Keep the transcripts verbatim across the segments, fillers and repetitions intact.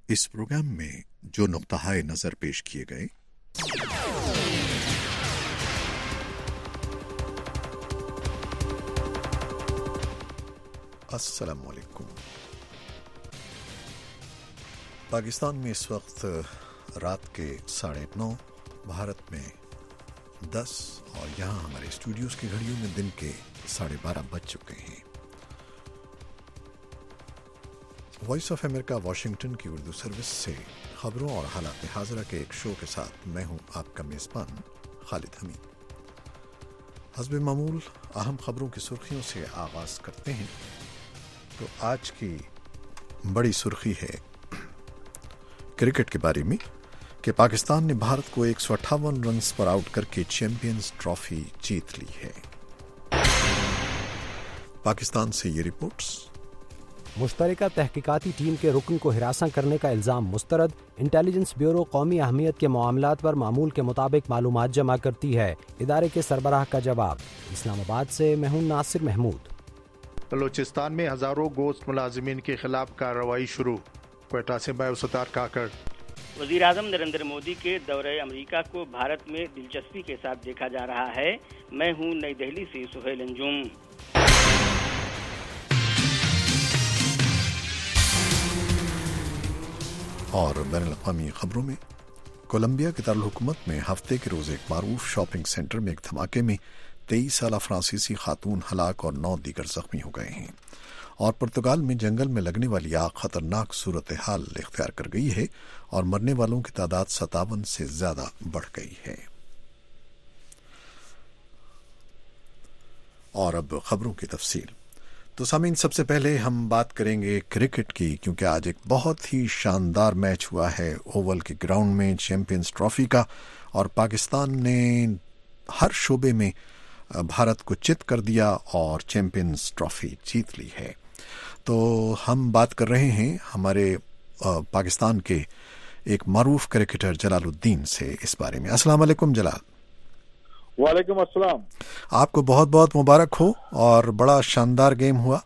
اس programme میں جو نقطہ نظر پیش کیے گئے السلام علیکم۔ پاکستان میں اس وقت رات کے ساڑھے نو، بھارت میں دس اور یہاں ہمارے اسٹوڈیوز کی گھڑیوں میں دن کے ساڑھے بارہ بج چکے ہیں۔ وائس آف امریکہ واشنگٹن کی اردو سروس سے خبروں اور حالات حاضرہ کے ایک شو کے ساتھ میں ہوں آپ کا میزبان خالد حمید۔ حسب معمول اہم خبروں کی سرخیوں سے آغاز کرتے ہیں۔ تو آج کی بڑی سرخی ہے کرکٹ کے بارے میں کہ پاکستان نے بھارت کو ایک سو اٹھاون رنز پر آؤٹ کر کے چیمپئنز ٹرافی جیت لی ہے۔ پاکستان سے یہ رپورٹس۔ مشترکہ تحقیقاتی ٹیم کے رکن کو ہراساں کرنے کا الزام مسترد۔ انٹیلیجنس بیورو قومی اہمیت کے معاملات پر معمول کے مطابق معلومات جمع کرتی ہے، ادارے کے سربراہ کا جواب۔ اسلام آباد سے میں ہوں ناصر محمود۔ بلوچستان میں ہزاروں گوشت ملازمین کے خلاف کارروائی شروع، کوئٹہ سے بایو ستار کاکڑ۔ وزیر اعظم نریندر مودی کے دورہ امریکہ کو بھارت میں دلچسپی کے ساتھ دیکھا جا رہا ہے۔ میں ہوں نئی دہلی سے سہیل انجم۔ اور بین الاقوامی خبروں میں کولمبیا کے دارالحکومت میں ہفتے کے روز ایک معروف شاپنگ سینٹر میں ایک دھماکے میں تیئیس سالہ فرانسیسی خاتون ہلاک اور نو دیگر زخمی ہو گئے ہیں۔ اور پرتگال میں جنگل میں لگنے والی آگ خطرناک صورتحال اختیار کر گئی ہے اور مرنے والوں کی تعداد ستاون سے زیادہ بڑھ گئی ہے۔ اور اب خبروں کی تفصیل۔ تو سامعین، سب سے پہلے ہم بات کریں گے کرکٹ کی، کیونکہ آج ایک بہت ہی شاندار میچ ہوا ہے اوول کے گراؤنڈ میں چیمپئنز ٹرافی کا، اور پاکستان نے ہر شعبے میں بھارت کو چت کر دیا اور چیمپئنز ٹرافی جیت لی ہے۔ تو ہم بات کر رہے ہیں ہمارے پاکستان کے ایک معروف کرکٹر جلال الدین سے اس بارے میں۔ السلام علیکم جلال۔ وعلیکم السلام۔ آپ کو بہت بہت مبارک ہو، اور بڑا شاندار گیم ہوا۔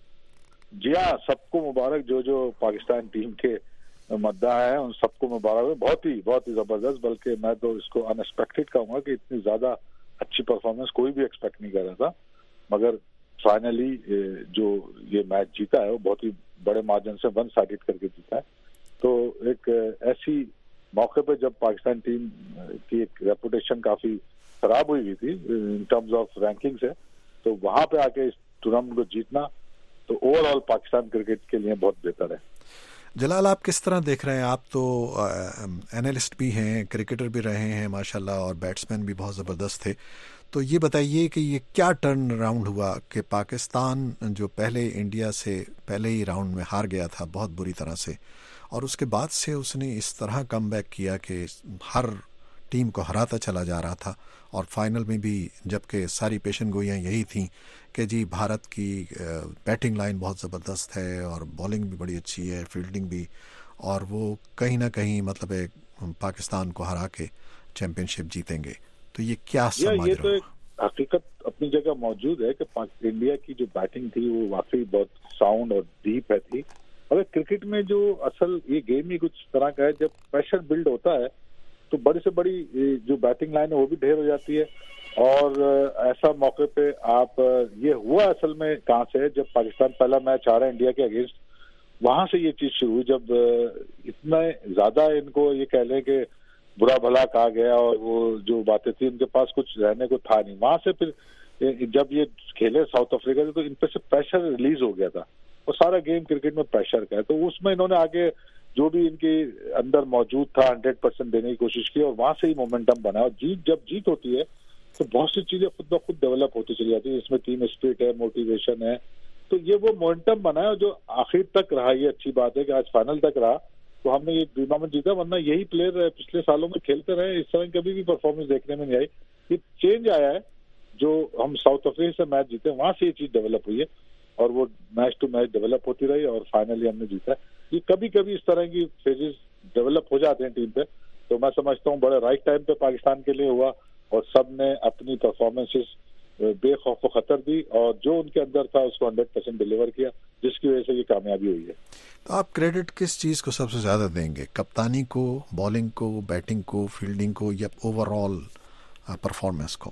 جی ہاں، سب کو مبارک، جو جو پاکستان ٹیم کے مداح ہیں ان سب کو مبارک ہو۔ بہت ہی بہت ہی زبردست، بلکہ میں تو اس کو ان ایکسپیکٹڈ کہوں گا کہ اتنی زیادہ اچھی پرفارمنس کوئی بھی ایکسپیکٹ نہیں کر رہا تھا، مگر فائنلی جو یہ میچ جیتا ہے وہ بہت ہی بڑے مارجن سے ون سائیڈڈ کر کے جیتا ہے۔ تو ایک ایسی موقع پہ جب پاکستان ٹیم کی ایک ریپوٹیشن کافی خراب ہوئی ہوئی تھی ان ٹرمز آف رینکنگ سے، تو وہاں پہ آ کے اس ٹورنامنٹ کو جیتنا تو اوور آل پاکستان کرکٹ کے لیے بہت بہتر ہے۔ جلال، آپ کس طرح دیکھ رہے ہیں؟ آپ تو اینالسٹ بھی ہیں، کرکٹر بھی رہے ہیں ماشاءاللہ، اور بیٹسمین بھی بہت زبردست تھے۔ تو یہ بتائیے کہ یہ کیا ٹرن راؤنڈ ہوا کہ پاکستان جو پہلے انڈیا سے پہلے ہی راؤنڈ میں ہار گیا تھا بہت بری طرح سے، اور اس کے بعد سے اس نے اس طرح کم بیک کیا کہ ہر ٹیم کو ہراتا چلا جا رہا تھا، اور فائنل میں بھی جبکہ ساری پیشن گوئیاں یہی تھیں کہ جی بھارت کی بیٹنگ لائن بہت زبردست ہے اور بالنگ بھی بڑی اچھی ہے، فیلڈنگ بھی، اور وہ کہیں نہ کہیں مطلب پاکستان کو ہرا کے چیمپئن شپ جیتیں گے۔ تو یہ کیا سمجھ یہ تو ایک حقیقت اپنی جگہ موجود ہے کہ انڈیا کی جو بیٹنگ تھی وہ واقعی بہت ساؤنڈ اور ڈیپ ہے تھی۔ اگر کرکٹ میں جو اصل یہ گیم ہی کچھ طرح کا ہے، جب پریشر بلڈ ہوتا ہے تو بڑی سے بڑی جو بیٹنگ لائن ہے وہ بھی ڈھیر ہو جاتی ہے، اور ایسا موقع پہ آپ یہ ہوا اصل میں کہاں سے، جب پاکستان پہلا میچ آ رہا ہے انڈیا کے اگینسٹ، وہاں سے یہ چیز شروع ہوئی، جب اتنا زیادہ ان کو یہ کہہ لیں کہ برا بھلا کہا گیا اور وہ جو باتیں تھیں ان کے پاس کچھ رہنے کو تھا نہیں۔ وہاں سے پھر جب یہ کھیلے ساؤتھ افریقہ سے تو ان پہ سے پریشر ریلیز ہو گیا تھا، اور سارا گیم کرکٹ میں پریشر کا ہے، تو اس میں انہوں نے آگے جو بھی ان کے اندر موجود تھا ہنڈریڈ پرسینٹ دینے کی کوشش کی، اور وہاں سے ہی مومنٹم بنا، اور جیت جب جیت ہوتی ہے تو بہت سی چیزیں خود بخود ڈیولپ ہوتی چلی جاتی ہیں، اس میں ٹیم اسپرٹ ہے، موٹیویشن ہے، تو یہ وہ مومنٹم بنا ہے جو آخر تک رہا۔ یہ اچھی بات ہے کہ آج فائنل تک رہا تو ہم نے یہ ٹورنامنٹ جیتا، ورنہ یہی پلیئر پچھلے سالوں میں کھیلتے رہے، اس طرح کبھی بھی پرفارمنس دیکھنے میں نہیں آئی۔ یہ چینج آیا ہے جو ہم ساؤتھ افریقہ سے میچ جیتے، وہاں سے یہ چیز ڈیولپ ہوئی ہے، اور وہ میچ ٹو میچ ڈیولپ ہوتی رہی، اور فائنلی ہم نے جیتا ہے۔ یہ کبھی کبھی اس طرح کی فیزز ڈیولپ ہو جاتے ہیں ٹیم پہ، تو میں سمجھتا ہوں بڑے رائٹ ٹائم پہ پاکستان کے لیے ہوا، اور سب نے اپنی پرفارمنسز بے خوف و خطر دی، اور جو ان کے اندر تھا اس کو ہنڈریڈ پرسینٹ ڈیلیور کیا، جس کی وجہ سے یہ کامیابی ہوئی ہے. تو آپ کریڈٹ کس چیز کو سب سے زیادہ دیں گے؟ کپتانی کو، بالنگ کو، بیٹنگ کو، فیلڈنگ کو، یا اوور آل پرفارمنس کو؟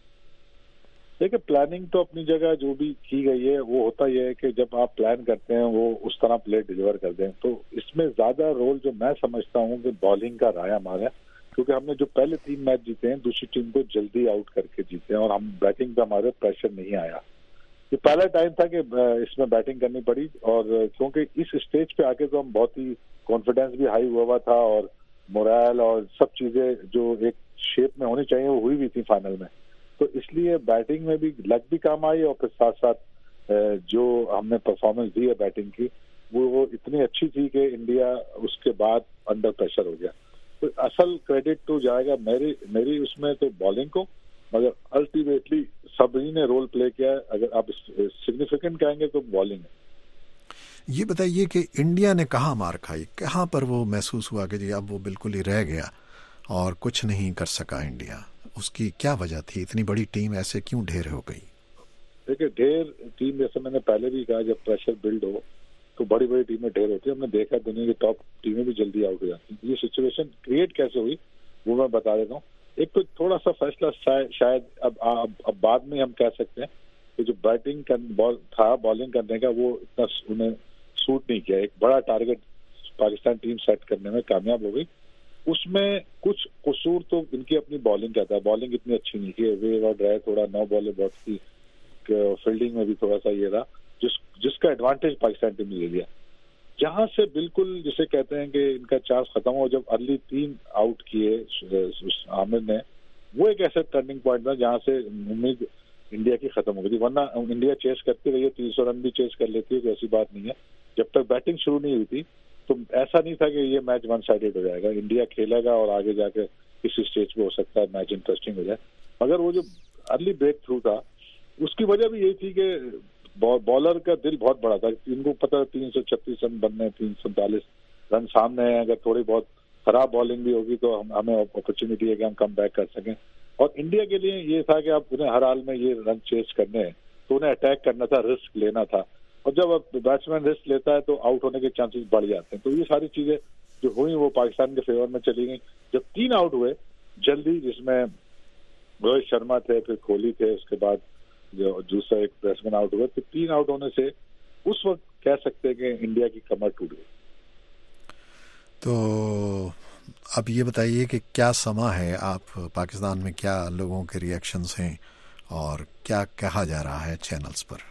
دیکھیں پلاننگ تو اپنی جگہ جو بھی کی گئی ہے وہ ہوتا یہ ہے کہ جب آپ پلان کرتے ہیں وہ اس طرح پلے ڈیلیور کر دیں. تو اس میں زیادہ رول جو میں سمجھتا ہوں کہ بالنگ کا رہا ہے ہمارا، کیونکہ ہم نے جو پہلے تین میچ جیتے ہیں دوسری ٹیم کو جلدی آؤٹ کر کے جیتے ہیں اور ہم بیٹنگ پہ ہمارے پریشر نہیں آیا. یہ پہلا ٹائم تھا کہ اس میں بیٹنگ کرنی پڑی، اور کیونکہ اس اسٹیج پہ آ کے تو ہم بہت ہی کانفیڈینس بھی ہائی ہوا ہوا تھا اور مورائل اور سب چیزیں جو ایک شیپ میں ہونی چاہیے وہ ہوئی ہوئی تھی فائنل میں. تو اس لیے بیٹنگ میں بھی لک بھی کام آئی، اور پھر ساتھ ساتھ جو ہم نے پرفارمنس دی ہے بیٹنگ کی وہ وہ اتنی اچھی تھی کہ انڈیا اس کے بعد انڈر پریشر ہو گیا. تو اصل کریڈٹ تو جائے گا میری میری اس میں تو بالنگ کو، مگر الٹیمیٹلی سبھی نے رول پلے کیا ہے. اگر آپ سگنیفیکنٹ کہیں گے تو بالنگ ہے. یہ بتائیے کہ انڈیا نے کہاں مار کھائی، کہاں پر وہ محسوس ہوا کہ جی اب وہ بالکل ہی رہ گیا اور کچھ نہیں کر سکا انڈیا؟ اس کی کیا وجہ تھی؟ اتنی بڑی ٹیم ایسے کیوں ڈھیر ہو گئی؟ دیکھیں ڈھیر ٹیم جیسے میں نے پہلے بھی کہا جب پریشر بلڈ ہو تو بڑی بڑی ٹیمیں ڈھیر ہوتی ہیں. ہم نے دیکھا دنیا کی ٹاپ ٹیمیں بھی جلدی آؤٹ ہو جاتی ہیں. یہ سچویشن کریٹ کیسے ہوئی وہ میں بتا دیتا ہوں. ایک تو تھوڑا سا فیصلہ شاید اب اب بعد میں ہم کہہ سکتے ہیں کہ جو بیٹنگ تھا بالنگ کرنے کا وہ اتنا انہیں سوٹ نہیں کیا. ایک بڑا ٹارگیٹ پاکستان ٹیم سیٹ کرنے میں کامیاب ہو گئی. اس میں کچھ قصور تو ان کی اپنی بالنگ کا تھا. بالنگ اتنی اچھی نہیں کی، ویو اور ڈرائی تھوڑا نو بالیں بہت کی، فیلڈنگ میں بھی تھوڑا سا یہ رہا جس جس کا ایڈوانٹیج پاکستان ٹیم نے لے لیا. جہاں سے بالکل جسے کہتے ہیں کہ ان کا چانس ختم ہو جب ارلی تین آؤٹ کیے عامر نے، وہ ایک ایسا ٹرننگ پوائنٹ تھا جہاں سے امید انڈیا کی ختم ہو گئی تھی. ورنہ انڈیا چیز کرتی رہی ہے، تین سو رن بھی چیز کر لیتی ہے، کوئی ایسی بات نہیں ہے. جب تک بیٹنگ شروع نہیں ہوئی تھی تو ایسا نہیں تھا کہ یہ میچ ون سائڈیڈ ہو جائے گا. انڈیا کھیلے گا اور آگے جا کے کسی اسٹیج پہ ہو سکتا ہے میچ انٹرسٹنگ ہو جائے. مگر وہ جو ارلی بریک تھرو تھا اس کی وجہ بھی یہی تھی کہ بالر کا دل بہت بڑا تھا. ان کو پتا تین سو چھتیس رن بننے، تین سو سینتالیس رن سامنے ہیں. اگر تھوڑی بہت خراب بالنگ بھی ہوگی تو ہمیں اپرچونیٹی ہے کہ ہم کم بیک کر سکیں. اور انڈیا کے لیے یہ تھا کہ اب انہیں ہر حال میں یہ رن چیز کرنے ہیں تو انہیں اٹیک کرنا تھا، رسک لینا تھا. اور جب اب بیٹسمین رسک لیتا ہے تو آؤٹ ہونے کے چانسز بڑھ جاتے ہیں. تو یہ ساری چیزیں جو ہوئی وہ پاکستان کے فیور میں چلی گئیں. جب تین آؤٹ ہوئے جلدی، جس میں روہت شرما تھے، پھر کوہلی تھے، اس کے بعد جو دوسرا ایک بیٹسمین آؤٹ ہوئے، تو تین آؤٹ ہونے سے اس وقت کہہ سکتے ہیں کہ انڈیا کی کمر ٹوٹ گئی. تو اب یہ بتائیے کہ کیا سما ہے، آپ پاکستان میں کیا لوگوں کے ریئیکشنز ہیں اور کیا کہا جا رہا ہے چینلز پر؟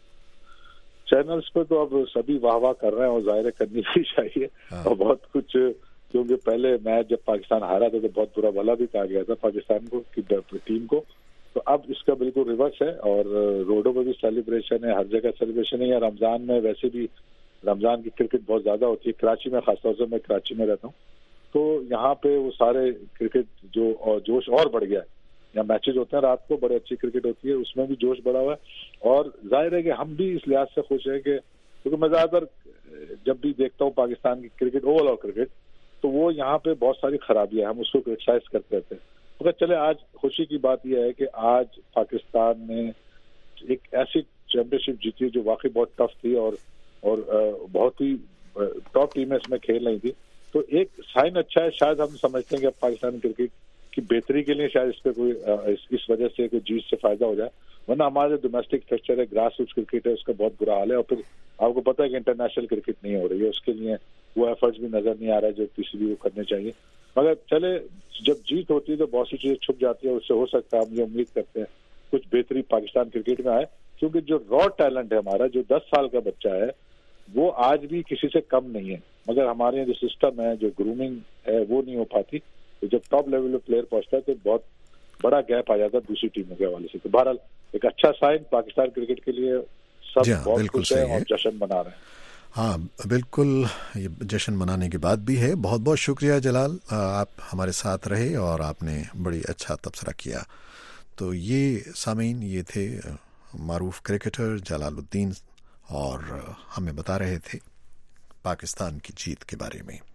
چینلز پہ تو اب سبھی واہ واہ کر رہے ہیں اور ظاہر کرنی بھی چاہیے. اور بہت کچھ، کیونکہ پہلے میچ جب پاکستان ہارا تھا تو بہت برا بھلا بھی کہا گیا تھا پاکستان کو کی ٹیم کو. تو اب اس کا بالکل ریورس ہے اور روڈوں پہ بھی سیلیبریشن ہے، ہر جگہ سیلیبریشن ہے. یا رمضان میں ویسے بھی رمضان کی کرکٹ بہت زیادہ ہوتی ہے. کراچی میں خاص طور سے میں کراچی میں رہتا ہوں تو یہاں پہ وہ سارے کرکٹ جو جوش اور بڑھ گیا ہے. یہاں میچز ہوتے ہیں رات کو، بڑی اچھی کرکٹ ہوتی ہے، اس میں بھی جوش بڑھا ہوا ہے. اور ظاہر ہے کہ ہم بھی اس لحاظ سے خوش ہیں کہ کیونکہ میں زیادہ تر جب بھی دیکھتا ہوں پاکستان کی کرکٹ، اوور آل کرکٹ، تو وہ یہاں پہ بہت ساری خرابیاں، ہم اس کو کرٹیسائز کرتے رہتے ہیں. مگر چلے آج خوشی کی بات یہ ہے کہ آج پاکستان نے ایک ایسی چیمپئن شپ جیتی جو واقعی بہت ٹف تھی اور اور بہت ہی ٹاپ ٹیمیں اس میں کھیل رہی تھی. تو ایک سائن اچھا ہے. شاید ہم سمجھتے ہیں کہ پاکستان کرکٹ کی بہتری کے لیے شاید اس پہ کوئی اس وجہ سے کوئی جیت سے فائدہ ہو جائے. ورنہ ہمارے ڈومیسٹک فکسچر ہے، گراس روٹ کرکٹ ہے، اس کا بہت برا حال ہے. اور پھر آپ کو پتا ہے کہ انٹرنیشنل کرکٹ نہیں ہو رہی ہے، اس کے لیے وہ ایفرٹس بھی نظر نہیں آ رہا ہے جو کسی بھی کو کرنے چاہیے. مگر چلے جب جیت ہوتی ہے تو بہت سی چیزیں چھپ جاتی ہے. اس سے ہو سکتا ہے ہم یہ امید کرتے ہیں کچھ بہتری پاکستان کرکٹ میں آئے. کیونکہ جو را ٹیلنٹ ہے ہمارا، جو دس سال کا بچہ ہے، وہ آج بھی کسی سے کم نہیں ہے. مگر ہمارے یہاں جو سسٹم ہے، جو گرومنگ ہے، وہ نہیں ہو پاتی. تو جب ٹاپ لیول پہ پلیئر پہنچتا ہے تو بہت بڑا گیپ آ جاتا ہے دوسری ٹیموں کے حوالے سے. تو بہرحال ایک اچھا سائن پاکستان کرکٹ کے لیے، سب بہت خوش ہیں اور جشن منا رہے ہیں. ہاں بالکل، یہ جشن منانے کی بات بھی ہے. بہت بہت شکریہ جلال، آپ ہمارے ساتھ رہے اور آپ نے بڑی اچھا تبصرہ کیا. تو یہ سامعین، یہ تھے معروف کرکٹر جلال الدین اور ہمیں بتا رہے تھے پاکستان کی جیت کے بارے میں.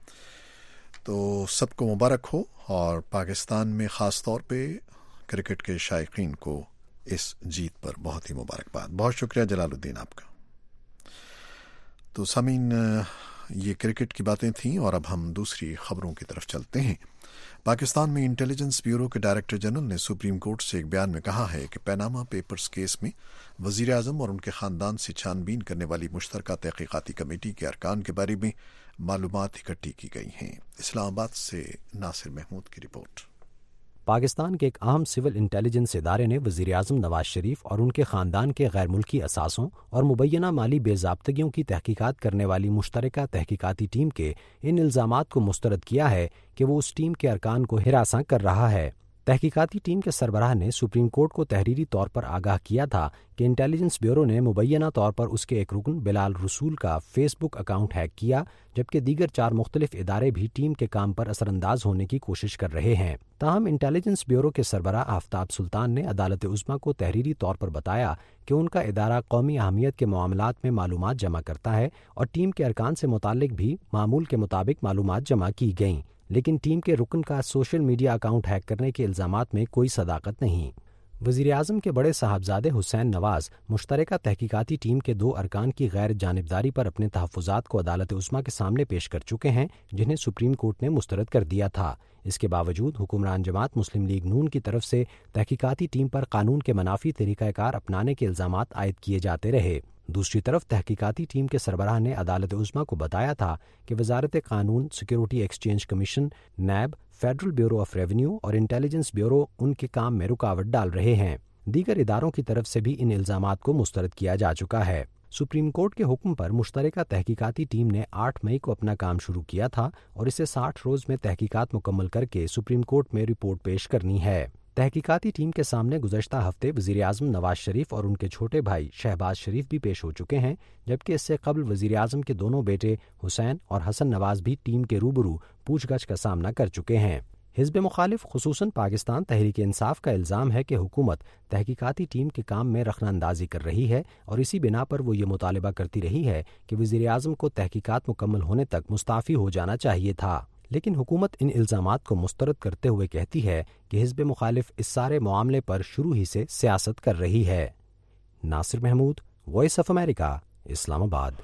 تو سب کو مبارک ہو، اور پاکستان میں خاص طور پہ کرکٹ کے شائقین کو اس جیت پر بہت ہی مبارکباد. بہت شکریہ جلال الدین آپ کا. تو سامعین یہ کرکٹ کی باتیں تھیں اور اب ہم دوسری خبروں کی طرف چلتے ہیں۔ پاکستان میں انٹیلیجنس بیورو کے ڈائریکٹر جنرل نے سپریم کورٹ سے ایک بیان میں کہا ہے کہ پیناما پیپرز کیس میں وزیر اعظم اور ان کے خاندان سے چھان بین کرنے والی مشترکہ تحقیقاتی کمیٹی کے ارکان کے بارے میں معلومات اکٹھی کی گئی ہیں۔ اسلام آباد سے ناصر محمود کی رپورٹ۔ پاکستان کے ایک اہم سول انٹیلیجنس ادارے نے وزیر اعظم نواز شریف اور ان کے خاندان کے غیر ملکی اثاثوں اور مبینہ مالی بے ضابطگیوں کی تحقیقات کرنے والی مشترکہ تحقیقاتی ٹیم کے ان الزامات کو مسترد کیا ہے کہ وہ اس ٹیم کے ارکان کو ہراساں کر رہا ہے۔ تحقیقاتی ٹیم کے سربراہ نے سپریم کورٹ کو تحریری طور پر آگاہ کیا تھا کہ انٹیلیجنس بیورو نے مبینہ طور پر اس کے ایک رکن بلال رسول کا فیس بک اکاؤنٹ ہیک کیا، جبکہ دیگر چار مختلف ادارے بھی ٹیم کے کام پر اثر انداز ہونے کی کوشش کر رہے ہیں۔ تاہم انٹیلیجنس بیورو کے سربراہ آفتاب سلطان نے عدالت عظمیٰ کو تحریری طور پر بتایا کہ ان کا ادارہ قومی اہمیت کے معاملات میں معلومات جمع کرتا ہے اور ٹیم کے ارکان سے متعلق بھی معمول کے مطابق معلومات جمع کی گئیں، لیکن ٹیم کے رکن کا سوشل میڈیا اکاؤنٹ ہیک کرنے کے الزامات میں کوئی صداقت نہیں۔ وزیر اعظم کے بڑے صاحبزادے حسین نواز مشترکہ تحقیقاتی ٹیم کے دو ارکان کی غیر جانبداری پر اپنے تحفظات کو عدالت عظمیٰ کے سامنے پیش کر چکے ہیں، جنہیں سپریم کورٹ نے مسترد کر دیا تھا۔ اس کے باوجود حکمران جماعت مسلم لیگ نون کی طرف سے تحقیقاتی ٹیم پر قانون کے منافی طریقہ کار اپنانے کے الزامات عائد کیے جاتے رہے۔ دوسری طرف تحقیقاتی ٹیم کے سربراہ نے عدالت عظمیٰ کو بتایا تھا کہ وزارت قانون، security exchange commission, NAB, federal bureau of revenue اور انٹیلیجنس بیورو ان کے کام میں رکاوٹ ڈال رہے ہیں۔ دیگر اداروں کی طرف سے بھی ان الزامات کو مسترد کیا جا چکا ہے۔ سپریم کورٹ کے حکم پر مشترکہ تحقیقاتی ٹیم نے آٹھ مئی کو اپنا کام شروع کیا تھا اور اسے ساٹھ روز میں تحقیقات مکمل کر کے سپریم کورٹ میں رپورٹ پیش کرنی ہے۔ تحقیقاتی ٹیم کے سامنے گزشتہ ہفتے وزیر اعظم نواز شریف اور ان کے چھوٹے بھائی شہباز شریف بھی پیش ہو چکے ہیں، جبکہ اس سے قبل وزیر اعظم کے دونوں بیٹے حسین اور حسن نواز بھی ٹیم کے روبرو پوچھ گچھ کا سامنا کر چکے ہیں۔ حزب مخالف خصوصاً پاکستان تحریک انصاف کا الزام ہے کہ حکومت تحقیقاتی ٹیم کے کام میں رخنہ اندازی کر رہی ہے اور اسی بنا پر وہ یہ مطالبہ کرتی رہی ہے کہ وزیر اعظم کو تحقیقات مکمل ہونے تک مستعفی ہو جانا چاہیے تھا، لیکن حکومت ان الزامات کو مسترد کرتے ہوئے کہتی ہے کہ حزب مخالف اس سارے معاملے پر شروع ہی سے سیاست کر رہی ہے۔ Nasir Mahmood, voice of America, Islamabad.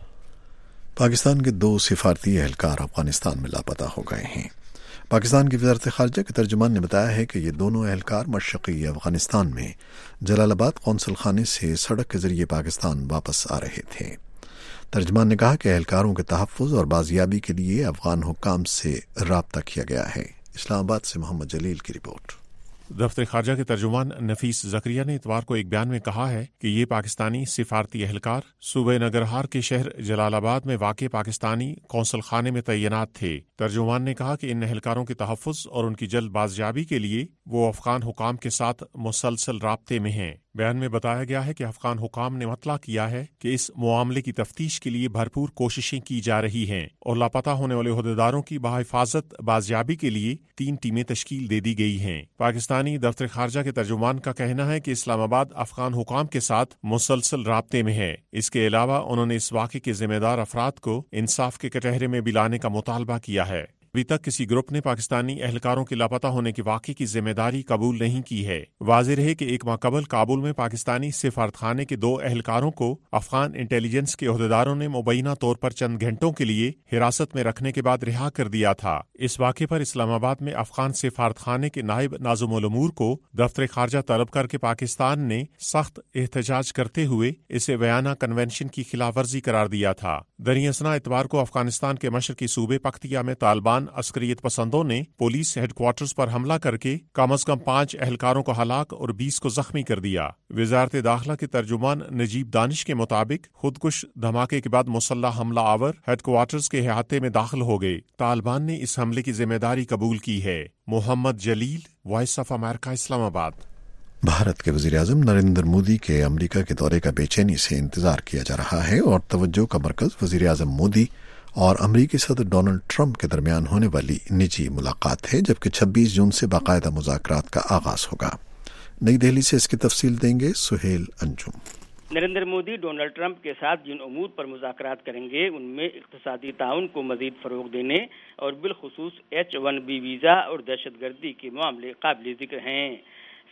Pakistan کے دو سفارتی اہلکار افغانستان میں لاپتہ ہو گئے ہیں۔ پاکستان کی وزارت خارجہ کے ترجمان نے بتایا ہے کہ یہ دونوں اہلکار مشرقی افغانستان میں جلال آباد قونصل خانے سے سڑک کے ذریعے پاکستان واپس آ رہے تھے۔ ترجمان نے کہا کہ اہلکاروں کے تحفظ اور بازیابی کے لیے افغان حکام سے رابطہ کیا گیا ہے۔ اسلام آباد سے محمد جلیل کی رپورٹ۔ دفتر خارجہ کے ترجمان نفیس زکریا نے اتوار کو ایک بیان میں کہا ہے کہ یہ پاکستانی سفارتی اہلکار صوبہ ننگرہار کے شہر جلال آباد میں واقع پاکستانی قونصل خانے میں تعینات تھے۔ ترجمان نے کہا کہ ان اہلکاروں کے تحفظ اور ان کی جلد بازیابی کے لیے وہ افغان حکام کے ساتھ مسلسل رابطے میں ہیں۔ بیان میں بتایا گیا ہے کہ افغان حکام نے مطلع کیا ہے کہ اس معاملے کی تفتیش کے لیے بھرپور کوششیں کی جا رہی ہیں اور لاپتہ ہونے والے عہدیداروں کی بحفاظت بازیابی کے لیے تین ٹیمیں تشکیل دے دی گئی ہیں۔ پاکستانی دفتر خارجہ کے ترجمان کا کہنا ہے کہ اسلام آباد افغان حکام کے ساتھ مسلسل رابطے میں ہے۔ اس کے علاوہ انہوں نے اس واقعے کے ذمہ دار افراد کو انصاف کے کٹہرے میں بھی لانے کا مطالبہ کیا ہے۔ ابھی تک کسی گروپ نے پاکستانی اہلکاروں کے لاپتہ ہونے کے واقعے کی ذمہ داری قبول نہیں کی ہے۔ واضح رہے کہ ایک ماہ قبل کابل میں پاکستانی سفارتخانے کے دو اہلکاروں کو افغان انٹیلیجنس کے عہدیداروں نے مبینہ طور پر چند گھنٹوں کے لیے حراست میں رکھنے کے بعد رہا کر دیا تھا۔ اس واقعے پر اسلام آباد میں افغان سفارتخانے کے نائب ناظم الامور کو دفتر خارجہ طلب کر کے پاکستان نے سخت احتجاج کرتے ہوئے اسے ویانا کنونشن کی خلاف ورزی قرار دیا تھا۔ دریں اثنا اتوار کو افغانستان کے مشرقی صوبے پختیا میں طالبان عسکریت پسندوں نے پولیس ہیڈ کوارٹرز پر حملہ کر کے کم از کم پانچ اہلکاروں کو ہلاک اور بیس کو زخمی کر دیا۔ وزارت داخلہ کے ترجمان نجیب دانش کے مطابق خودکش دھماکے کے بعد مسلح حملہ آور ہیڈ کوارٹرز کے احاطے میں داخل ہو گئے۔ طالبان نے اس حملے کی ذمہ داری قبول کی ہے۔ محمد جلیل، وائس آف امریکہ، اسلام آباد۔ بھارت کے وزیر اعظم نریندر مودی کے امریکہ کے دورے کا بے چینی سے انتظار کیا جا رہا ہے اور توجہ کا مرکز وزیر اعظم مودی اور امریکی صدر ڈونلڈ ٹرمپ کے درمیان ہونے والی نجی ملاقات ہے، جبکہ چھبیس جون سے باقاعدہ مذاکرات کا آغاز ہوگا۔ نئی دہلی سے اس کی تفصیل دیں گے سہیل انجم۔ نریندر مودی ڈونلڈ ٹرمپ کے ساتھ جن امور پر مذاکرات کریں گے ان میں اقتصادی تعاون کو مزید فروغ دینے اور بالخصوص ایچ ون بی ویزا اور دہشت گردی کے معاملے قابل ذکر ہیں۔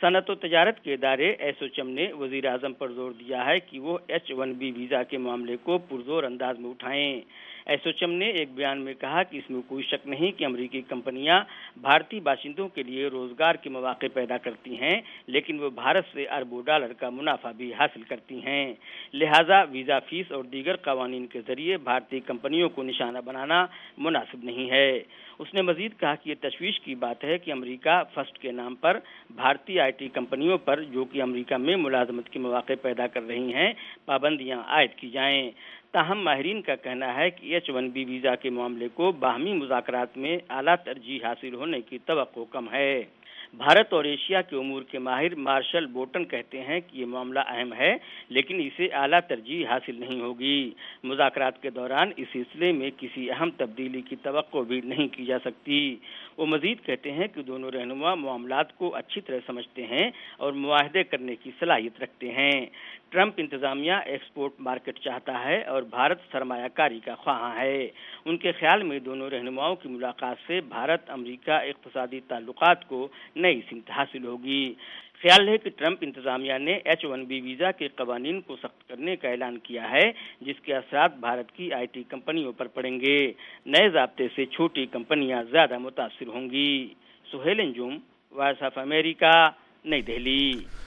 صنعت و تجارت کے ادارے ایسوچم نے وزیر اعظم پر زور دیا ہے کہ وہ ایچ ون بی ویزا کے معاملے کو پرزور انداز میں اٹھائیں۔ ایسوچم نے ایک بیان میں کہا کہ اس میں کوئی شک نہیں کہ امریکی کمپنیاں بھارتی باشندوں کے لیے روزگار کے مواقع پیدا کرتی ہیں، لیکن وہ بھارت سے اربوں ڈالر کا منافع بھی حاصل کرتی ہیں، لہذا ویزا فیس اور دیگر قوانین کے ذریعے بھارتی کمپنیوں کو نشانہ بنانا مناسب نہیں ہے۔ اس نے مزید کہا کہ یہ تشویش کی بات ہے کہ امریکہ فرسٹ کے نام پر بھارتی آئی ٹی کمپنیوں پر جو کہ امریکہ میں ملازمت کے مواقع پیدا کر رہی ہیں پابندیاں عائد کی جائیں۔ تاہم ماہرین کا کہنا ہے کہ ایچ ون بی ویزا کے معاملے کو باہمی مذاکرات میں اعلیٰ ترجیح حاصل ہونے کی توقع کم ہے۔ بھارت اور ایشیا کے امور کے ماہر مارشل بوٹن کہتے ہیں کہ یہ معاملہ اہم ہے، لیکن اسے اعلیٰ ترجیح حاصل نہیں ہوگی۔ مذاکرات کے دوران اس سلسلے میں کسی اہم تبدیلی کی توقع بھی نہیں کی جا سکتی۔ وہ مزید کہتے ہیں کہ دونوں رہنما معاملات کو اچھی طرح سمجھتے ہیں اور معاہدے کرنے کی صلاحیت رکھتے ہیں۔ ٹرمپ انتظامیہ ایکسپورٹ مارکیٹ چاہتا ہے اور بھارت سرمایہ کاری کا خواہاں ہے۔ ان کے خیال میں دونوں رہنماؤں کی ملاقات سے بھارت امریکہ اقتصادی تعلقات کو نئی سمت حاصل ہوگی۔ خیال ہے کہ ٹرمپ انتظامیہ نے ایچ ون بی ویزا کے قوانین کو سخت کرنے کا اعلان کیا ہے، جس کے اثرات بھارت کی آئی ٹی کمپنیوں پر پڑیں گے۔ نئے ضابطے سے چھوٹی کمپنیاں زیادہ متاثر ہوں گی۔ Sohail Anjum, voice of America, New Delhi.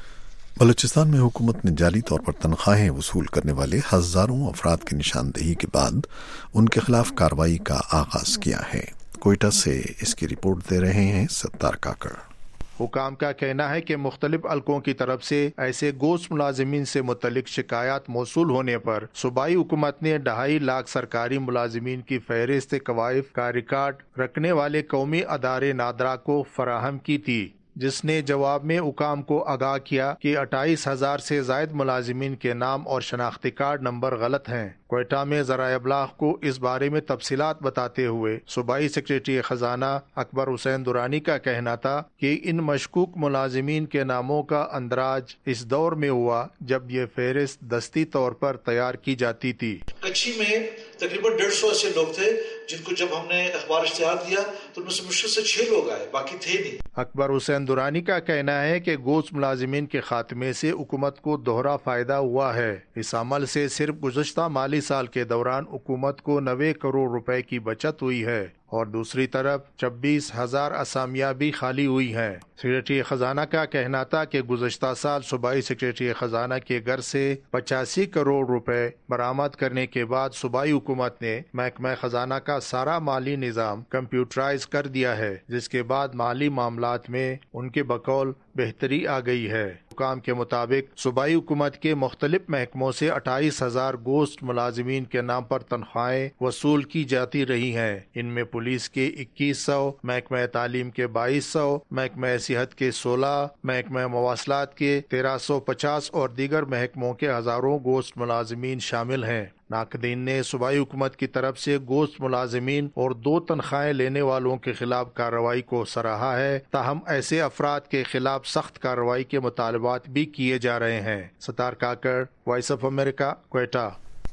Balochistan میں حکومت نے جعلی طور پر تنخواہیں وصول کرنے والے ہزاروں افراد کی نشاندہی کے بعد ان کے خلاف کارروائی کا آغاز کیا ہے۔ کوئٹہ سے اس کی رپورٹ دے رہے ہیں ستار کاکڑ۔ حکام کا کہنا ہے کہ مختلف حلقوں کی طرف سے ایسے گوشت ملازمین سے متعلق شکایات موصول ہونے پر صوبائی حکومت نے ڈھائی لاکھ سرکاری ملازمین کی فہرست قوائف کا ریکارڈ رکھنے والے قومی ادارے نادرا کو فراہم کی تھی، جس نے جواب میں حکام کو آگاہ کیا کہ اٹھائیس ہزار سے زائد ملازمین کے نام اور شناختی کارڈ نمبر غلط ہیں۔ کوئٹہ میں ذرائع ابلاغ کو اس بارے میں تفصیلات بتاتے ہوئے صوبائی سیکریٹری خزانہ اکبر حسین دورانی کا کہنا تھا کہ ان مشکوک ملازمین کے ناموں کا اندراج اس دور میں ہوا جب یہ فہرست دستی طور پر تیار کی جاتی تھی۔ کچھی میں تقریباً ڈیڑھ سو ایسے لوگ تھے جن کو جب ہم نے اخبار اشتہار دیا تو ان میں سے مشکل سے چھ لوگ آئے، باقی تھے نہیں۔ اکبر حسین دورانی کا کہنا ہے کہ گوشت ملازمین کے خاتمے سے حکومت کو دوہرا فائدہ ہوا ہے۔ اس عمل سے صرف گزشتہ مالی سال کے دوران حکومت کو نوے کروڑ روپے کی بچت ہوئی ہے اور دوسری طرف چھبیس ہزار اسامیاں بھی خالی ہوئی ہیں۔ سیکریٹری خزانہ کا کہنا تھا کہ گزشتہ سال صوبائی سیکریٹری خزانہ کے گھر سے پچاسی کروڑ روپے برآمد کرنے کے بعد صوبائی حکومت نے محکمہ خزانہ کا سارا مالی نظام کمپیوٹرائز کر دیا ہے، جس کے بعد مالی معاملات میں ان کے بقول بہتری آ گئی ہے۔ حکام کے مطابق صوبائی حکومت کے مختلف محکموں سے اٹھائیس ہزار گوشت ملازمین کے نام پر تنخواہیں وصول کی جاتی رہی ہیں۔ ان میں پولیس کے اکیس سو، محکمہ تعلیم کے بائیس سو، محکمہ صحت کے سولہ، محکمہ مواصلات کے تیرہ سو پچاس اور دیگر محکموں کے ہزاروں گوشت ملازمین شامل ہیں۔ ناقدین نے صوبائی حکومت کی طرف سے گوشت ملازمین اور دو تنخواہیں لینے والوں کے خلاف کارروائی کو سراہا ہے، تاہم ایسے افراد کے خلاف سخت کارروائی کے مطالبات بھی کیے جا رہے ہیں۔ Sattar Kakar, voice of America, Quetta.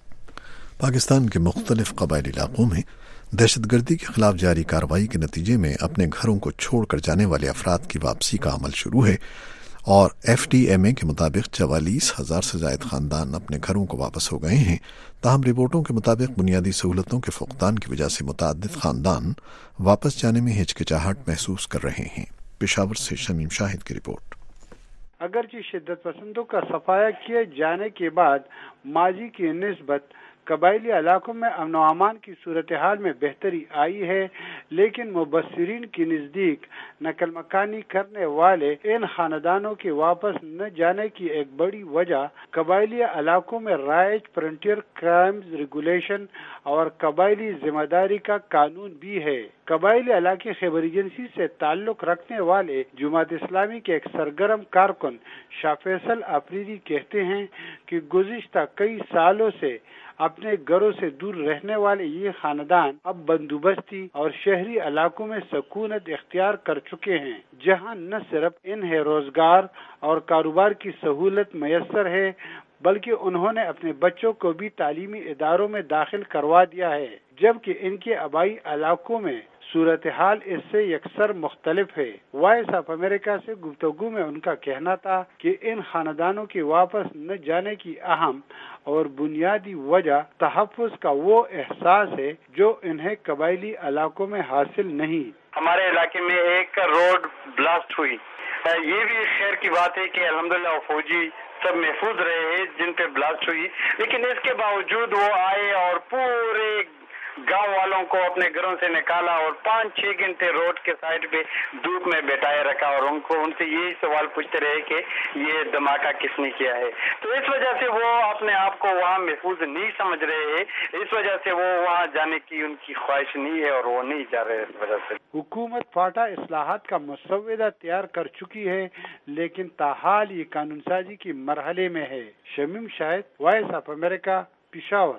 Pakistan کے مختلف قبائلی علاقوں میں دہشت گردی کے خلاف جاری کارروائی کے نتیجے میں اپنے گھروں کو چھوڑ کر جانے والے افراد کی واپسی کا عمل شروع ہے اور ایف ڈی ایم اے کے مطابق چوالیس ہزار سے زائد خاندان اپنے گھروں کو واپس ہو گئے ہیں۔ تاہم رپورٹوں کے مطابق بنیادی سہولتوں کے فقدان کی وجہ سے متعدد خاندان واپس جانے میں ہچکچاہٹ محسوس کر رہے ہیں۔ پشاور سے شمیم شاہد کی رپورٹ۔ اگرچہ شدت پسندوں کا صفایا کیے جانے کے بعد ماضی کی نسبت قبائلی علاقوں میں امن و امان کی صورتحال میں بہتری آئی ہے، لیکن مبصرین کے نزدیک نقل مکانی کرنے والے ان خاندانوں کے واپس نہ جانے کی ایک بڑی وجہ قبائلی علاقوں میں رائج فرنٹیئر کرائمز ریگولیشن اور قبائلی ذمہ داری کا قانون بھی ہے۔ قبائلی علاقے خیبر ایجنسی سے تعلق رکھنے والے جماعت اسلامی کے ایک سرگرم کارکن شاہ فیصل آفریدی کہتے ہیں کہ گزشتہ کئی سالوں سے اپنے گھروں سے دور رہنے والے یہ خاندان اب بندوبستی اور شہری علاقوں میں سکونت اختیار کر چکے ہیں، جہاں نہ صرف انہیں روزگار اور کاروبار کی سہولت میسر ہے بلکہ انہوں نے اپنے بچوں کو بھی تعلیمی اداروں میں داخل کروا دیا ہے، جبکہ ان کے آبائی علاقوں میں صورتحال اس سے یکسر مختلف ہے۔ وائس آف امریکہ سے گفتگو میں ان کا کہنا تھا کہ ان خاندانوں کے واپس نہ جانے کی اہم اور بنیادی وجہ تحفظ کا وہ احساس ہے جو انہیں قبائلی علاقوں میں حاصل نہیں۔ ہمارے علاقے میں ایک روڈ بلاسٹ ہوئی، یہ بھی خیر کی بات ہے کہ الحمدللہ فوجی سب محفوظ رہے ہیں جن پہ بلاسٹ ہوئی، لیکن اس کے باوجود وہ آئے اور پورے گاؤں والوں کو اپنے گھروں سے نکالا اور پانچ چھ گھنٹے روڈ کے سائڈ پہ دھوپ میں بیٹھائے رکھا اور ان کو ان سے یہی سوال پوچھتے رہے کہ یہ دھماکہ کس نے کیا ہے۔ تو اس وجہ سے وہ اپنے آپ کو وہاں محفوظ نہیں سمجھ رہے ہیں، اس وجہ سے وہ وہاں جانے کی ان کی خواہش نہیں ہے اور وہ نہیں جا رہے اس وجہ سے۔ حکومت فاٹا اصلاحات کا مسودہ تیار کر چکی ہے، لیکن تاحال یہ قانون سازی کے مرحلے میں ہے۔ Shamim Shahid, voice of America, Peshawar.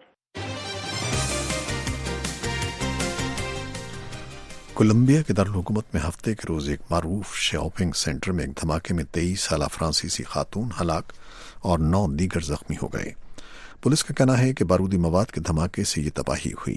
Colombia کے دارالحکومت میں ہفتے کے روز ایک معروف شاپنگ سینٹر میں ایک دھماکے میں تیئیس سالہ فرانسیسی خاتون ہلاک اور نو دیگر زخمی ہو گئے۔ پولیس کا کہنا ہے کہ بارودی مواد کے دھماکے سے یہ تباہی ہوئی۔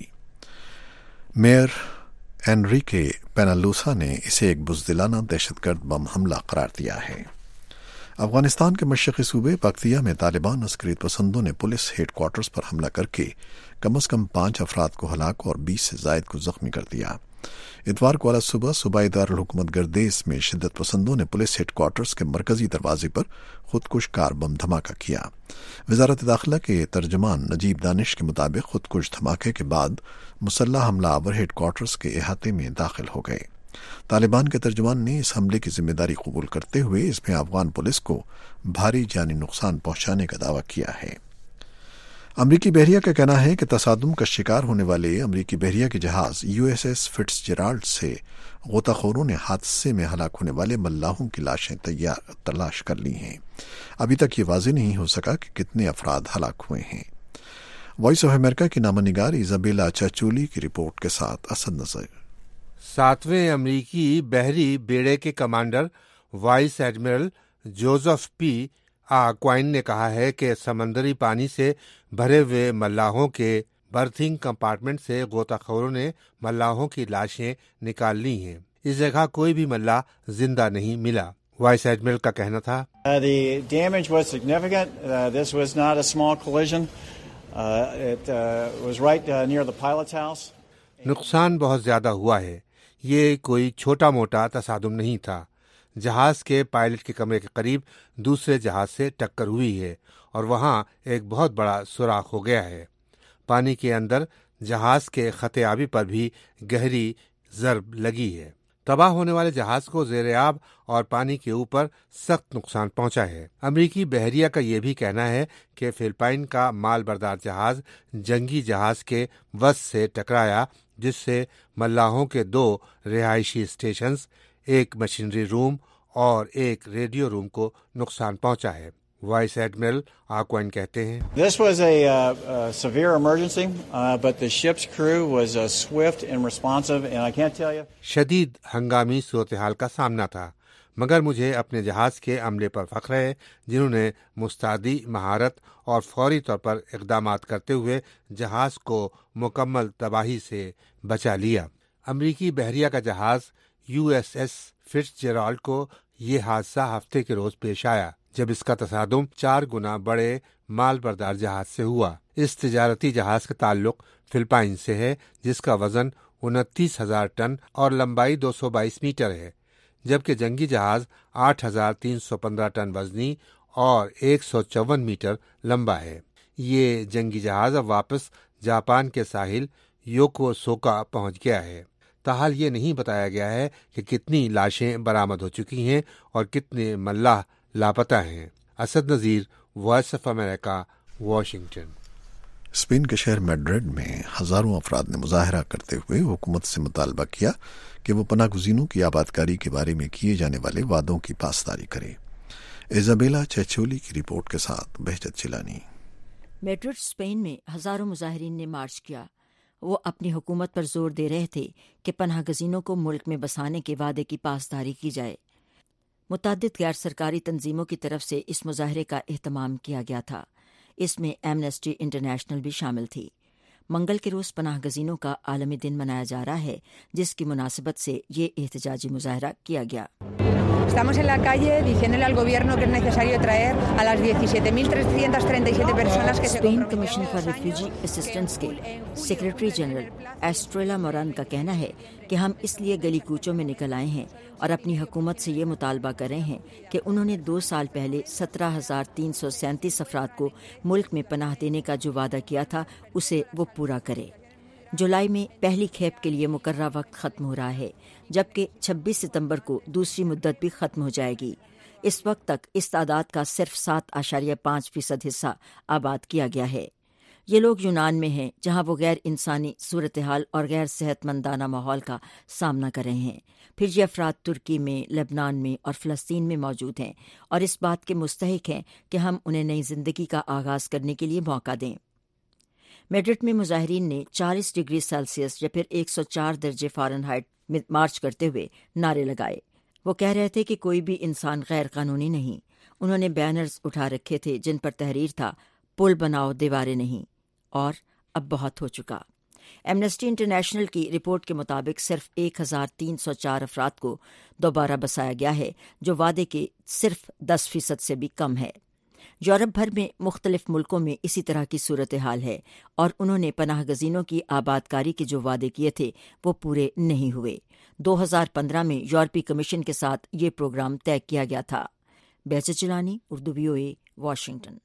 میئر انریکے پینالوسا نے اسے ایک بزدلانہ دہشت گرد بم حملہ قرار دیا ہے۔ افغانستان کے مشرقی صوبے پکتیا میں طالبان عسکریت پسندوں نے پولیس ہیڈ کوارٹرز پر حملہ کر کے کم از کم پانچ افراد کو ہلاک اور بیس سے زائد کو زخمی کر دیا۔ اتوار کو اعلی صبح صوبائی دارالحکومت گردیز میں شدت پسندوں نے پولیس ہیڈ کوارٹرز کے مرکزی دروازے پر خودکش کار بم دھماکہ کیا۔ وزارت داخلہ کے ترجمان نجیب دانش کے مطابق خودکش دھماکے کے بعد مسلح حملہ آور ہیڈ کوارٹرز کے احاطے میں داخل ہو گئے۔ طالبان کے ترجمان نے اس حملے کی ذمہ داری قبول کرتے ہوئے اس میں افغان پولیس کو بھاری جانی نقصان پہنچانے کا دعویٰ کیا ہے۔ امریکی بحریہ کا کہنا ہے کہ تصادم کا شکار ہونے والے امریکی بحریہ کے جہاز U S S Fitzgerald سے غوطہ خوروں نے حادثے میں ہلاک ہونے والے ملاحوں کی لاشیں تیار تلاش کر لی ہیں۔ ابھی تک یہ واضح نہیں ہو سکا کہ کتنے افراد ہلاک ہوئے ہیں۔ وائس آف امریکہ کی نامہ نگار ایزابیلا چاچولی کی رپورٹ کے ساتھ اسد نظر۔ ساتویں امریکی بحری بیڑے کے commander vice admiral Joseph P Aucoin نے کہا ہے کہ سمندری پانی سے بھرے ہوئے ملاحوں کے برتھنگ کمپارٹمنٹ سے غوطہ خوروں نے ملاحوں کی لاشیں نکال لی ہیں۔ اس جگہ کوئی بھی ملاح زندہ نہیں ملا۔ وائس ایڈمرل کا کہنا تھا The damage was significant. Uh, this was not a small collision. Uh, it uh, was right uh, near the pilot's house. نقصان بہت زیادہ ہوا ہے۔ یہ کوئی چھوٹا موٹا تصادم نہیں تھا۔ جہاز کے پائلٹ کے کمرے کے قریب دوسرے جہاز سے ٹکر ہوئی ہے اور وہاں ایک بہت بڑا سوراخ ہو گیا ہے۔ پانی کے اندر جہاز کے خط آبی پر بھی گہری ضرب لگی ہے۔ تباہ ہونے والے جہاز کو زیر آب اور پانی کے اوپر سخت نقصان پہنچا ہے۔ امریکی بحریہ کا یہ بھی کہنا ہے کہ فلپائن کا مال بردار جہاز جنگی جہاز کے وسط سے ٹکرایا، جس سے ملاحوں کے دو رہائشی اسٹیشنز، ایک مشینری روم اور ایک ریڈیو روم کو نقصان پہنچا ہے۔ وائس ایڈمرل آکوائن کہتے ہیں This was a uh, uh, severe emergency, uh, but the ship's crew was uh, swift and responsive, and I can't tell you. شدید ہنگامی صورتحال کا سامنا تھا، مگر مجھے اپنے جہاز کے عملے پر فخر ہے جنہوں نے مستعدی مہارت اور فوری طور پر اقدامات کرتے ہوئے جہاز کو مکمل تباہی سے بچا لیا۔ امریکی بحریہ کا جہاز U S S Fitzgerald کو یہ حادثہ ہفتے کے روز پیش آیا جب اس کا تصادم چار گنا بڑے مال بردار جہاز سے ہوا۔ اس تجارتی جہاز کا تعلق فلپائن سے ہے، جس کا وزن انتیس ہزار ٹن اور لمبائی دو سو بائیس میٹر ہے، جبکہ جنگی جہاز آٹھ ہزار تین سو پندرہ ٹن وزنی اور ایک سو چون میٹر لمبا ہے۔ یہ جنگی جہاز اب واپس جاپان کے ساحل یوکوسوکا پہنچ گیا ہے۔ تاحال یہ نہیں بتایا گیا ہے کہ کتنی لاشیں برآمد ہو چکی ہیں اور کتنے ملاح لاپتہ ہیں۔ Asad Nazir, voice of America, Washington. Spain کے شہر میڈرڈ میں ہزاروں افراد نے مظاہرہ کرتے ہوئے حکومت سے مطالبہ کیا کہ وہ پناہ گزینوں کی آبادکاری کے بارے میں کیے جانے والے وعدوں کی پاسداری کرے۔ ایزابیلا چیچولی کی رپورٹ کے ساتھ بہجت چلانی۔ میڈرڈ اسپین میں ہزاروں مظاہرین نے مارچ کیا۔ وہ اپنی حکومت پر زور دے رہے تھے کہ پناہ گزینوں کو ملک میں بسانے کے وعدے کی پاسداری کی جائے۔ متعدد غیر سرکاری تنظیموں کی طرف سے اس مظاہرے کا اہتمام کیا گیا تھا۔ اس میں ایمنسٹی انٹرنیشنل بھی شامل تھی۔ منگل کے روز پناہ گزینوں کا عالمی دن منایا جا رہا ہے، جس کی مناسبت سے یہ احتجاجی مظاہرہ کیا گیا۔ Estamos en la calle diciéndole al gobierno que es necesario traer a las diecisiete mil trescientas treinta y siete personas que se Spain commission for refugee assistance کے سیکریٹری جنرل ایسٹریلا موران کا کہنا ہے کہ ہم اس لیے گلی کوچوں میں نکل آئے ہیں اور اپنی حکومت سے یہ مطالبہ کر رہے ہیں کہ انہوں نے دو سال پہلے سترہ ہزار تین سو سینتیس افراد کو ملک میں پناہ دینے کا جو وعدہ کیا تھا اسے وہ پورا کرے۔ جولائی میں پہلی کھیپ کے لیے مقررہ وقت ختم ہو رہا ہے، جبکہ چھبیس ستمبر کو دوسری مدت بھی ختم ہو جائے گی۔ اس وقت تک اس تعداد کا صرف سات اشاریہ پانچ فیصد حصہ آباد کیا گیا ہے۔ یہ لوگ یونان میں ہیں، جہاں وہ غیر انسانی صورتحال اور غیر صحت مندانہ ماحول کا سامنا کر رہے ہیں۔ پھر یہ افراد ترکی میں، لبنان میں اور فلسطین میں موجود ہیں اور اس بات کے مستحق ہیں کہ ہم انہیں نئی زندگی کا آغاز کرنے کے لیے موقع دیں۔ میڈرڈ میں مظاہرین نے چالیس ڈگری سیلسیس یا پھر ایک سو چار درجے فارن ہائٹ میں مارچ کرتے ہوئے نعرے لگائے۔ وہ کہہ رہے تھے کہ کوئی بھی انسان غیر قانونی نہیں۔ انہوں نے بینرز اٹھا رکھے تھے جن پر تحریر تھا، پل بناؤ دیواریں نہیں، اور اب بہت ہو چکا۔ ایمنسٹی انٹرنیشنل کی رپورٹ کے مطابق صرف ایک ہزار تین سو چار افراد کو دوبارہ بسایا گیا ہے، جو وعدے کے صرف دس فیصد سے بھی کم ہے۔ یورپ بھر میں مختلف ملکوں میں اسی طرح کی صورتحال ہے اور انہوں نے پناہ گزینوں کی آباد کاری کے جو وعدے کیے تھے وہ پورے نہیں ہوئے۔ دو ہزار پندرہ میں یورپی کمیشن کے ساتھ یہ پروگرام طے کیا گیا تھا۔ بیچ چلانی، Urdu V O A, Washington.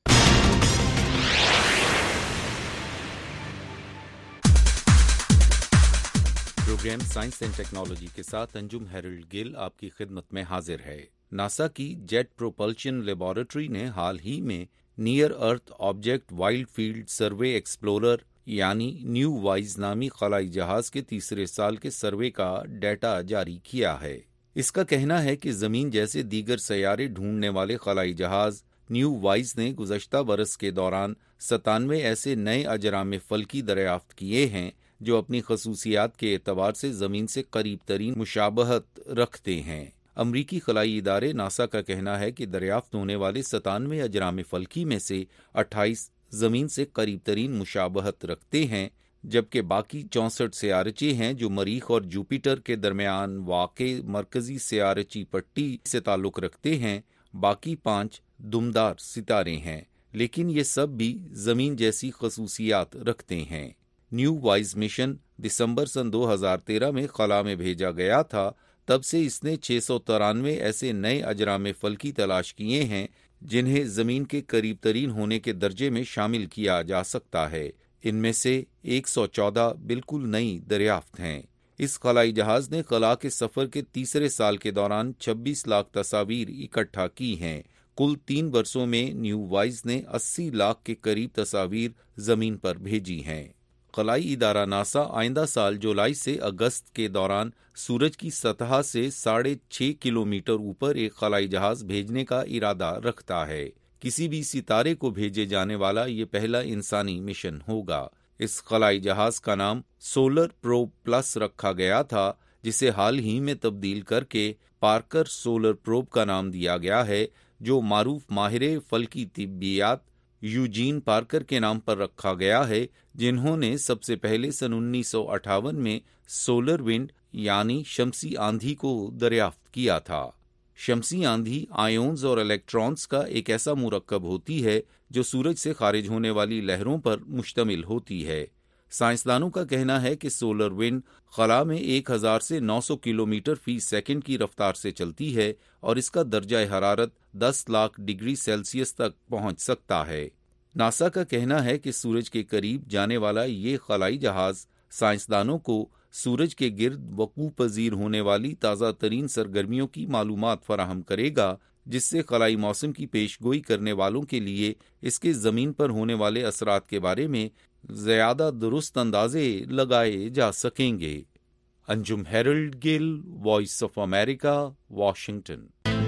Program science and technology کے ساتھ انجم ہیرلڈ گل آپ کی خدمت میں حاضر ہے۔ ناسا کی جیٹ پروپلشن لیبارٹری نے حال ہی میں near earth object wide field survey explorer یعنی نیو وائز نامی خلائی جہاز کے تیسرے سال کے سروے کا ڈیٹا جاری کیا ہے۔ اس کا کہنا ہے کہ زمین جیسے دیگر سیارے ڈھونڈنے والے خلائی جہاز نیو وائز نے گزشتہ برس کے دوران ستانوے ایسے نئے اجرام فلکی دریافت کیے ہیں جو اپنی خصوصیات کے اعتبار سے زمین سے قریب ترین مشابہت رکھتے ہیں۔ امریکی خلائی ادارے ناسا کا کہنا ہے کہ دریافت ہونے والے ستانوے اجرام فلکی میں سے اٹھائیس زمین سے قریب ترین مشابہت رکھتے ہیں، جبکہ باقی چونسٹھ سیارچے ہیں جو مریخ اور جوپیٹر کے درمیان واقع مرکزی سیارچی پٹی سے تعلق رکھتے ہیں۔ باقی پانچ دمدار ستارے ہیں، لیکن یہ سب بھی زمین جیسی خصوصیات رکھتے ہیں۔ نیو وائز مشن دسمبر سن دو ہزار تیرہ میں خلا میں بھیجا گیا تھا، تب سے اس نے چھ سو ترانوے ایسے نئے اجرام فلکی تلاش کیے ہیں جنہیں زمین کے قریب ترین ہونے کے درجے میں شامل کیا جا سکتا ہے۔ ان میں سے ایک سو چودہ بالکل نئی دریافت ہیں۔ اس خلائی جہاز نے خلا کے سفر کے تیسرے سال کے دوران چھبیس لاکھ تصاویر اکٹھا کی ہیں۔ کل تین برسوں میں نیو وائز نے اسی لاکھ کے قریب تصاویر زمین پر بھیجی ہیں۔ خلائی ادارہ ناسا آئندہ سال جولائی سے اگست کے دوران سورج کی سطح سے ساڑھے چھ کلومیٹر اوپر ایک خلائی جہاز بھیجنے کا ارادہ رکھتا ہے۔ کسی بھی ستارے کو بھیجے جانے والا یہ پہلا انسانی مشن ہوگا۔ اس خلائی جہاز کا نام سولر پروب پلس رکھا گیا تھا، جسے حال ہی میں تبدیل کر کے پارکر سولر پروب کا نام دیا گیا ہے، جو معروف ماہر فلکی طبیات یوجین پارکر کے نام پر رکھا گیا ہے، جنہوں نے سب سے پہلے سن انیس سو اٹھاون میں سولر ونڈ یعنی شمسی آندھی کو دریافت کیا تھا۔ شمسی آندھی آئونز اور الیکٹرانز کا ایک ایسا مرکب ہوتی ہے جو سورج سے خارج ہونے والی لہروں پر مشتمل ہوتی ہے۔ سائنسدانوں کا کہنا ہے کہ سولر ونڈ خلا میں ایک ہزار سے نو سو کلومیٹر فی سیکنڈ کی رفتار سے چلتی ہے اور اس کا درجہ حرارت دس لاکھ ڈگری سیلسیس تک پہنچ سکتا ہے۔ ناسا کا کہنا ہے کہ سورج کے قریب جانے والا یہ خلائی جہاز سائنسدانوں کو سورج کے گرد وقوع پذیر ہونے والی تازہ ترین سرگرمیوں کی معلومات فراہم کرے گا، جس سے خلائی موسم کی پیش گوئی کرنے والوں کے لیے اس کے زمین پر ہونے والے اثرات کے بارے میں زیادہ درست اندازے لگائے جا سکیں گے۔ Anjum Harold Gill, voice of America, Washington.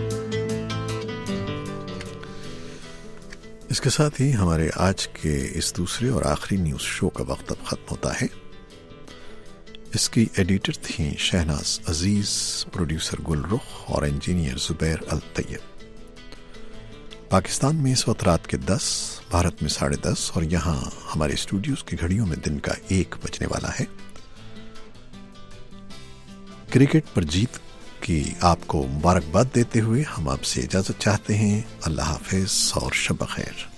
اس کے ساتھ ہی ہمارے آج کے اس دوسرے اور آخری نیوز شو کا وقت اب ختم ہوتا ہے۔ اس کی ایڈیٹر تھیں شہناز عزیز، پروڈیوسر گل رخ اور انجینئر زبیر الطیب۔ پاکستان میں اس وقت رات کے دس بھارت میں ساڑھے دس اور یہاں ہمارے اسٹوڈیوز کی گھڑیوں میں دن کا ایک بجنے والا ہے۔ کرکٹ پر جیت کی آپ کو مبارکباد دیتے ہوئے ہم آپ سے اجازت چاہتے ہیں۔ اللہ حافظ اور شب بخیر۔